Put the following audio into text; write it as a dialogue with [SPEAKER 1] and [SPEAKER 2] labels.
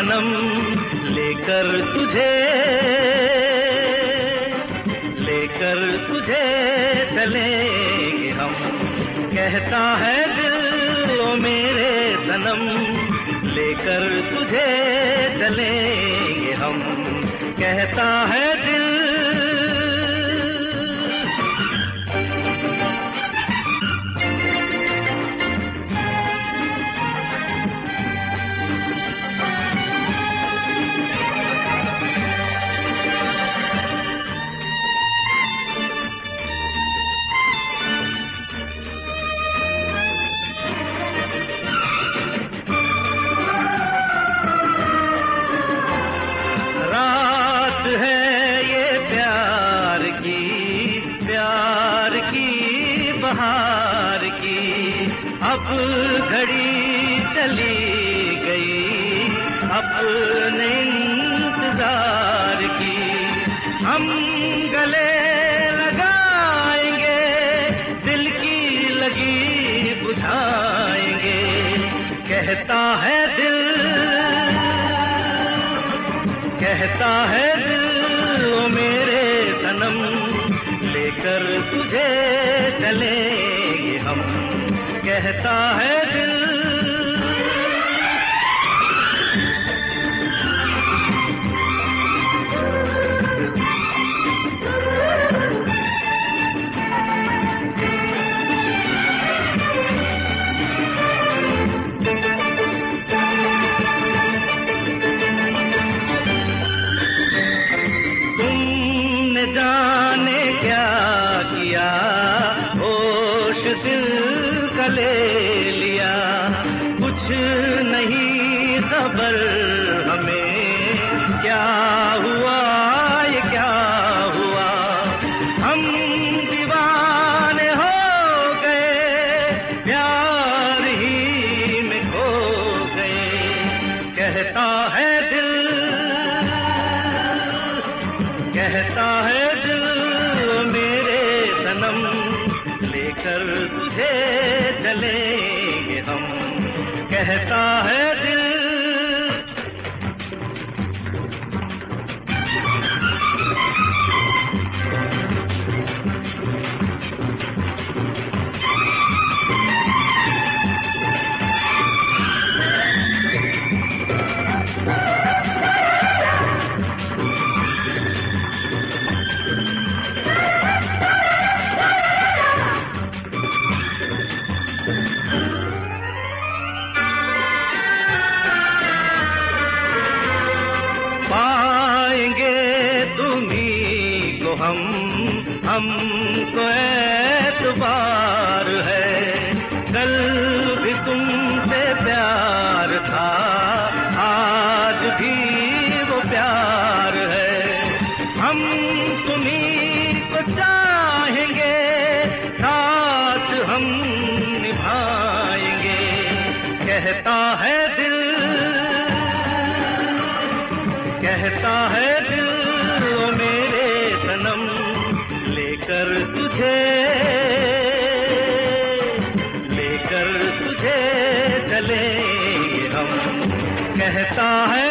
[SPEAKER 1] सनम, लेकर तुझे चलेंगे हम। कहता है दिल ओ मेरे सनम, लेकर तुझे चलेंगे हम। कहता है दिल। बहार की अब घड़ी चली गई अपने इंतजार की। हम गले लगाएंगे, दिल की लगी बुझाएंगे। कहता है दिल ओ मेरे सनम, लेकर तुझे चलेंगे हम। कहता है दिल। तुमने जाने क्या किया, होश दिल का ले लिया। कुछ नहीं खबर हमें, क्या हुआ ये क्या हुआ। हम दीवाने हो गए, प्यार ही में खो गए। कहता है दिल मेरे सनम, लेकर तुझे चलेंगे हम। कहता है दिल। पाएंगे तुम्हीं को हमको एतबार है। कल भी तुमसे प्यार था, आज भी वो प्यार है। हम तुम्हीं को चाहेंगे, साथ हम निभाएंगे। कहता है दिल ओ मेरे सनम, लेकर तुझे चलेंगे हम। कहता है